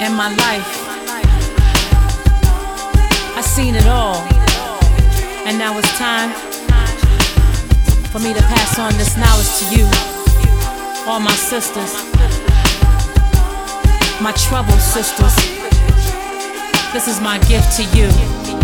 In my life, I've seen it all, and now it's time for me to pass on this knowledge to you, all my sisters, my troubled sisters. This is my gift to you.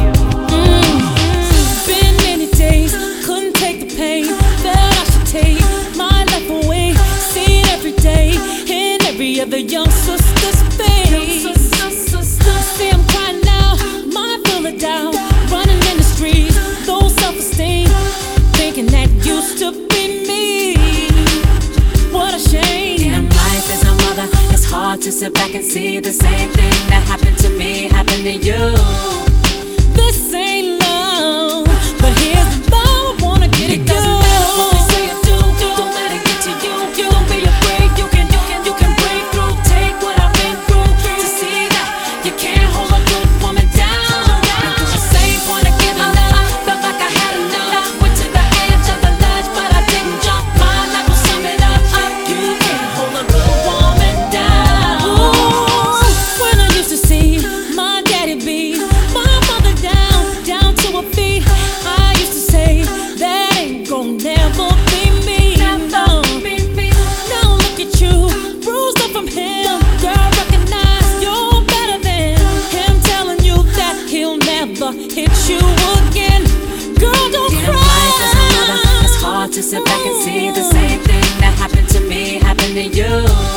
Been many days, couldn't take the pain, felt I should take my life away. Seen every day in every other young sister's face. See, I'm crying now, mind full of doubt, running in the streets, low self-esteem, thinking that used to be me. What a shame. Damn, life is a mother. It's hard to sit back and see the same thing that happened to me happen to you. This ain't love, but here's the love I wanna get it done. What they say or do, don't let it get to you. Don't be afraid, you can break through. Take what I've been through to see that you can't hold a good woman down. The same point of giving up, felt like I had enough. Went to the edge of the ledge, but I didn't jump. My life will sum it up. You can't hold a good woman down. Ooh, when I used to see my daddy beat my mother down to her feet, I used to say that ain't gon' never be me. No. Now look at you, bruised up from him. Girl, recognize you're better than him, telling you that he'll never hit you again. Girl, don't Damn, cry. life is a mother. It's hard to sit back and see the same thing that happened to me happen to you.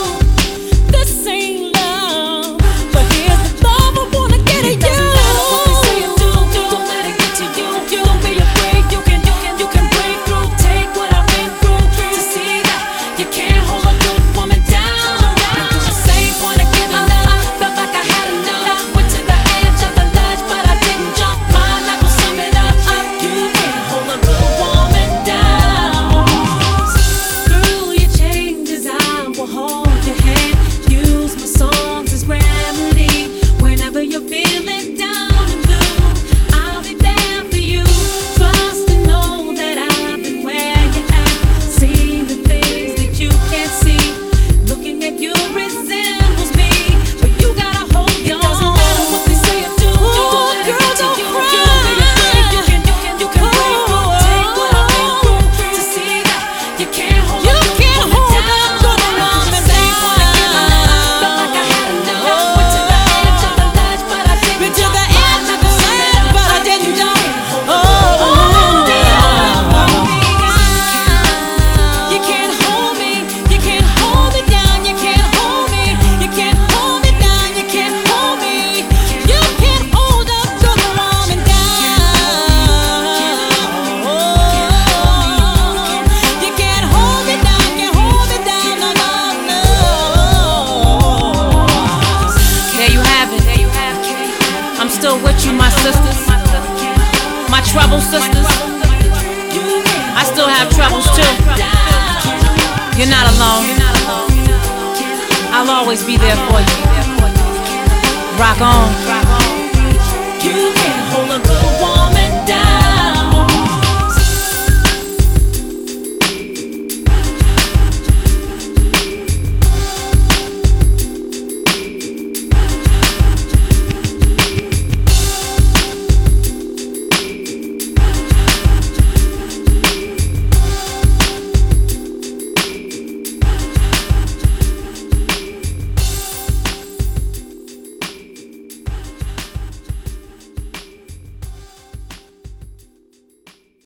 This ain't love, but here's the love I wanna get at you. Doesn't matter what they say or do, don't let it get to you. Don't be afraid, you can break through. Take what I've been through to see that you can't hold a good woman down. The same point of giving up, felt like I had enough. Went to the edge of the ledge, but I didn't jump. My life will sum it up. You can't hold a good woman down. Through your changes, I will hold your hand. Use my songs as remedy. Whenever you're feeling down and blue, I'll be there for you. Trust and know that I've been where you're at. Seen the things that you can't see. Looking at you resembles me, but you gotta hold on. It doesn't matter what they say or do. Don't let it get to you. Don't be afraid. You can break through. Take what I've been through to see that you can't hold a good woman down. The same point of giving up, felt like I had enough. Went to the edge of the ledge, but I didn't Went to jump. the edge of the ledge, but I didn't jump. You can't hold me, you can't hold me down, you can't hold me, you can't hold me down, you can't hold me, you can't hold a good woman down. You can't hold me down, can't hold me down, no. There you have it. I'm still with you, my sisters, my troubled sisters. I still have troubles too. You're not alone. I'll always be there for you. Rock on. You can't hold a good